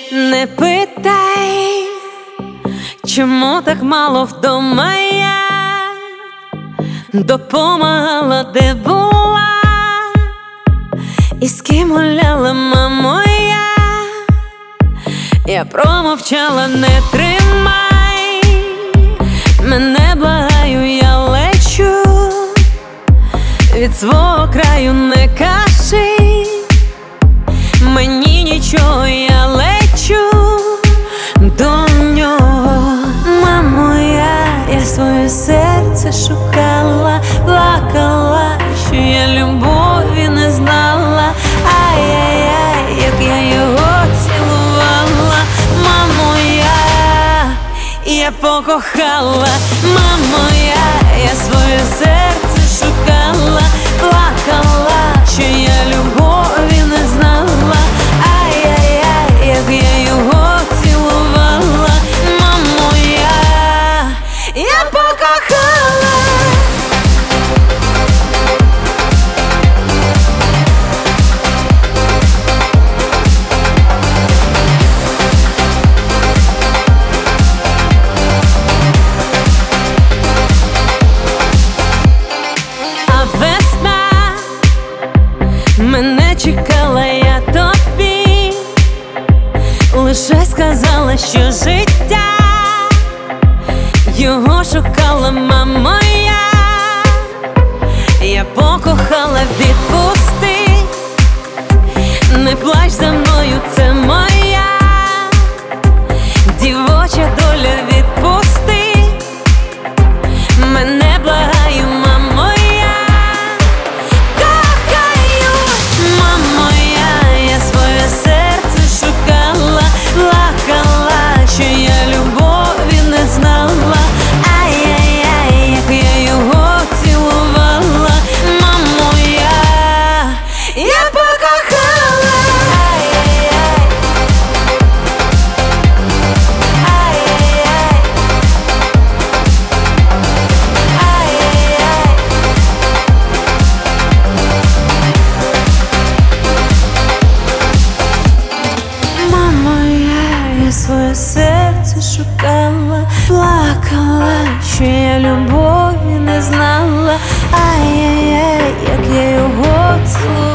Не питай, чому так мало вдома я допомагала, де була, і з ким гуляла, мамо, я промовчала, не тримай мене, благаю, я лечу від свого краю, не кажи мені нічого, я лечу до нього. Мамо, я своє серце шукала, плакала, що я любові не знала. Ай-яй-яй, як я його цілувала. Мамо, я покохала. Мамо, я своє серце шукала, плакала, що я любові не знала. Ай-яй-яй, як я його цілувала. Мамо, я покохала. Мене чекала, я тобі лише сказала, що життя його шукала, мамо, я покохала, відпусти, не плач за мною, це моя дівоча доля, відпусти мене, благаю, мамо. Своє серце шукала, плакала, що я любові не знала. Ай-яй-яй, як я його цілувала.